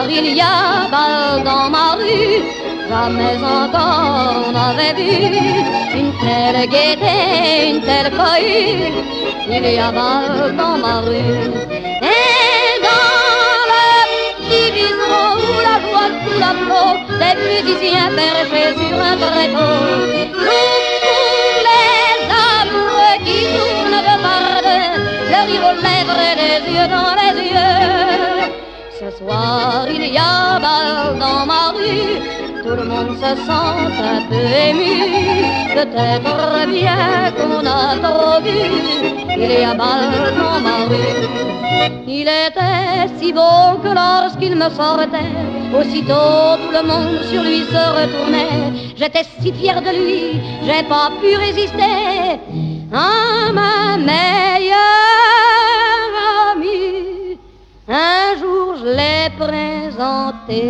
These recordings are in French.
il y a bal dans ma rue, jamais encore on n'avait vu une telle gaieté, une telle cohue. Il y a bal dans ma rue. Et dans le petit bistrot où la joie sous la flot, des musiciens perchés sur un tréteau, tous les amoureux qui tournent de part deux, le rire aux lèvres et les yeux dans les yeux. Ce soir il y a bal dans ma rue, tout le monde se sent un peu ému, peut-être bien qu'on a trop vu. Il y a bal dans ma rue. Il était si beau que lorsqu'il me sortait, aussitôt tout le monde sur lui se retournait. J'étais si fière de lui, j'ai pas pu résister à ma meilleure amie. Un jour je l'ai présenté,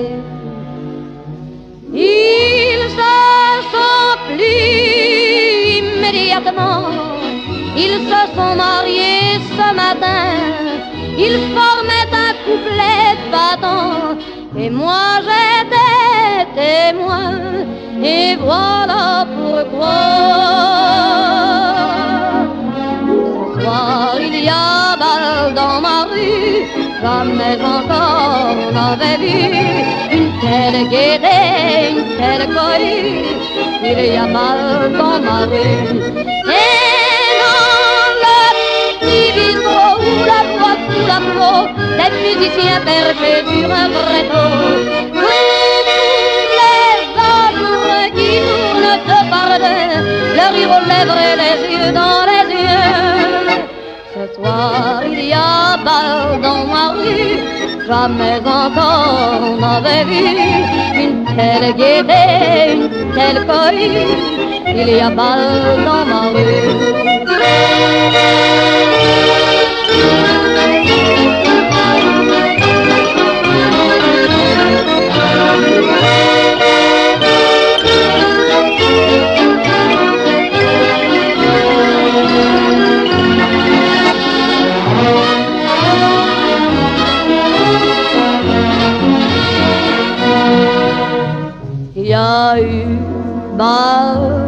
ils se sont plis immédiatement, ils se sont mariés ce matin, ils formaient un couplet battant, et moi j'étais témoin, et voilà pourquoi. Ce soir il y a bal dans ma rue, jamais encore on n'avait vu une telle gaieté, une telle cohue. Il y a bal dans ma rue. Et dans le petit bistrot où la voix sous la flot, des musiciens perchés sur un tréteau, tous les amoureux qui tournent de par deux, le rire aux lèvres et les yeux dans les yeux. Ce soir il y a bal dans ma rue, jamais encore on n'avait vu une telle gaieté, une telle cohue. Il y a bal dans ma rue. Il y a eu bal